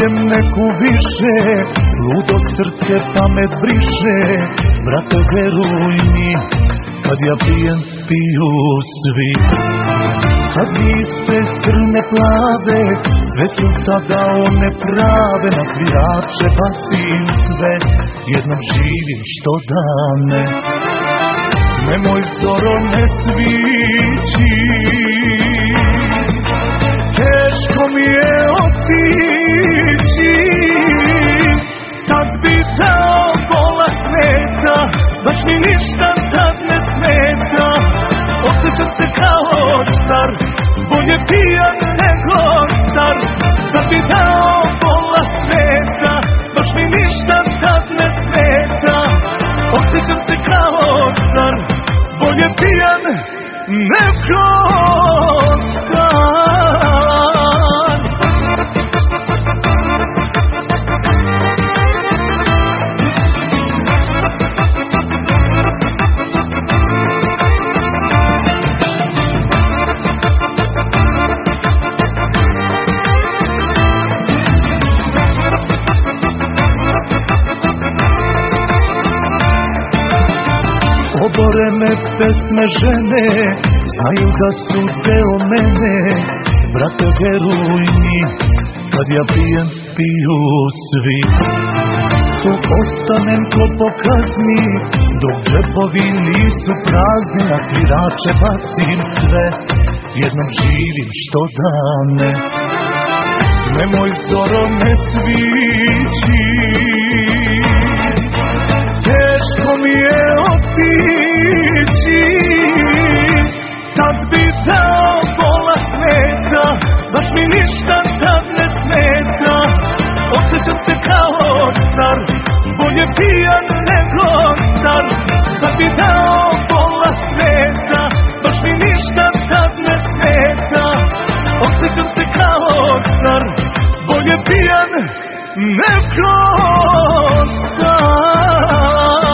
nađem neku više, ludo srce pamet briše. Brate, veruj mi, kad ja pijem, piju svi. Kad iste crne plave, sve su sada one prave. Na svirače bacim sve, jednom živim što dane. Nemoj zoro ne svići, teško mi je otići. Tad bi dao pola sveta, baš mi ništa tad ne smeta. Osjećam se kao star, bolje pijan nego star. Tad bi dao pola sveta, baš mi ništa tad ne smeta. Osjećam se kao star, bolje pijan nego star. Oborene pesme žene znaju da su deo mene. Brate, veruj mi, kad ja pijem, piju svi. Tu ostanem ko po kazni, dok džepovi nisu prazni. Na svirače bacim sve, jednom živim što dane. Nemoj zoro ne svići, teško mi je otići. Tad bi dao pola sveta, baš mi ništa tad ne smeta. Osjećam se kao star, bolje pijan nego star. Tad bi dao pola sveta, baš mi ništa tad ne smeta. Osjećam se kao star, bolje pijan nego star.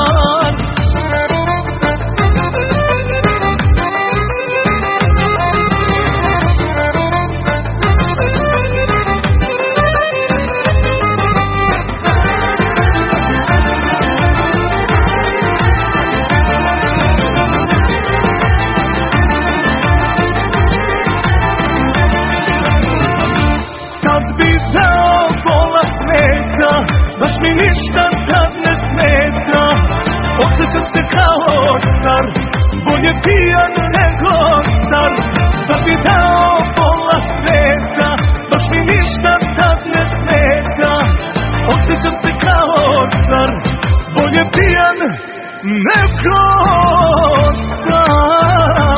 Baš mi ništa tad ne smeta. Osjećam se kao star, bolje pijan nego star. Tad bi dao pola sveta, baš mi ništa tad ne smeta. Osjećam se kao star, bolje pijan nego star.